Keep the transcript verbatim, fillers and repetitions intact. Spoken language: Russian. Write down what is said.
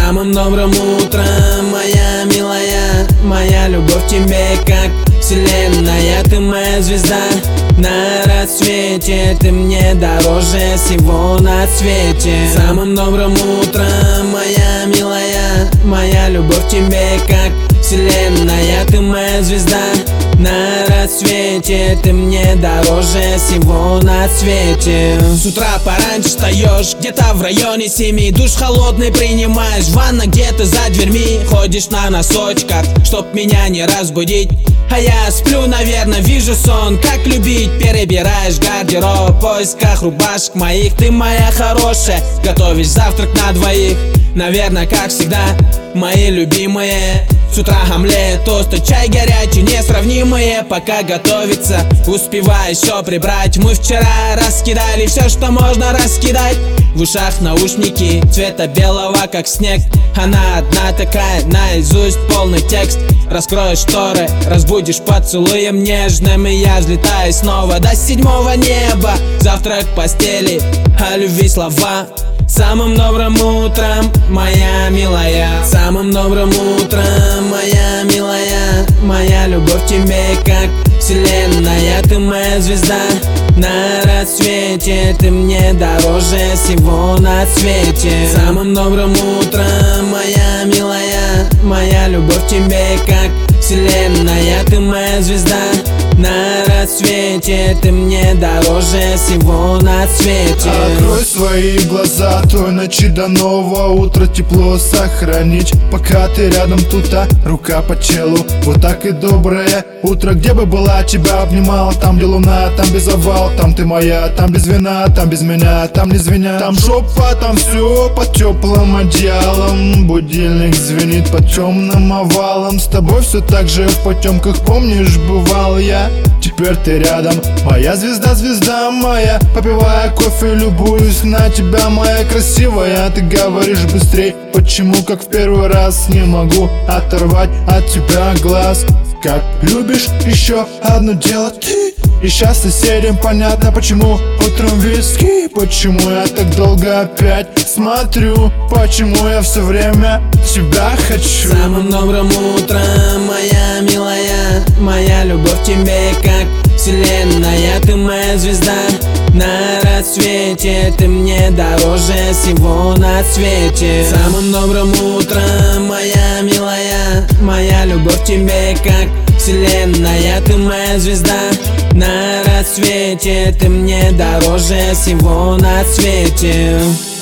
Самым добрым утром, моя милая, моя любовь тебе как вселенная. Ты моя звезда на рассвете, ты мне дороже всего на свете. Самым добрым утром, моя милая, моя любовь тебе как вселенная. Ты моя звезда на рассвете, ты мне дороже всего на свете. С утра пораньше встаешь, где-то в районе семи, душ холодный принимаешь, ванна где-то за дверьми. Ходишь на носочках, чтоб меня не разбудить, а я сплю, наверное, вижу сон. Как любить, перебираешь гардероб в поисках рубашек моих. Ты моя хорошая, готовишь завтрак на двоих. Наверное, как всегда, мои любимые. С утра омлет, тост и чай горячий, несравнимые. Пока готовится, успеваю еще прибрать. Мы вчера раскидали все, что можно раскидать. В ушах наушники цвета белого, как снег. Она одна такая, наизусть полный текст. Раскроешь шторы, разбудишь поцелуем нежным, и я взлетаю снова до седьмого неба. Завтрак в постели, о любви слова. Самым добрым утром, моя милая. Самым добрым утром, моя милая, моя любовь тебе как вселенная. Ты моя звезда на рассвете, ты мне дороже всего на свете. Самым добрым утром, моя милая, моя любовь тебе как вселенная. Ты моя звезда на рассвете, ты мне дороже всего на свете. Открой свои глаза, той ночи до нового утра тепло сохранить. Пока ты рядом, тут а рука по челу. Вот так и доброе утро. Где бы была, тебя обнимала. Там, где луна, там без овал. Там ты моя, там без вина, там без меня, там не звенят. Там жопа, там все под теплым одеялом. Будильник звенит по темным овалам. С тобой все так же в потемках, помнишь, бывал я. Теперь ты рядом, моя звезда, звезда моя. Попивая кофе, любуюсь на тебя, моя красивая. Ты говоришь быстрей, почему, как в первый раз. Не могу оторвать от тебя глаз. Как любишь еще одно дело ты. И сейчас соседям понятно, почему утром виски. Почему я так долго опять смотрю. Почему я все время тебя хочу. Самым добрым утром, моя милая, моя любовь тебе как вселенная. Ты моя звезда на рассвете, ты мне дороже всего на свете. Самым добрым утром, моя милая, моя любовь тебе как вселенная. Ты моя звезда на рассвете, ты мне дороже всего на свете.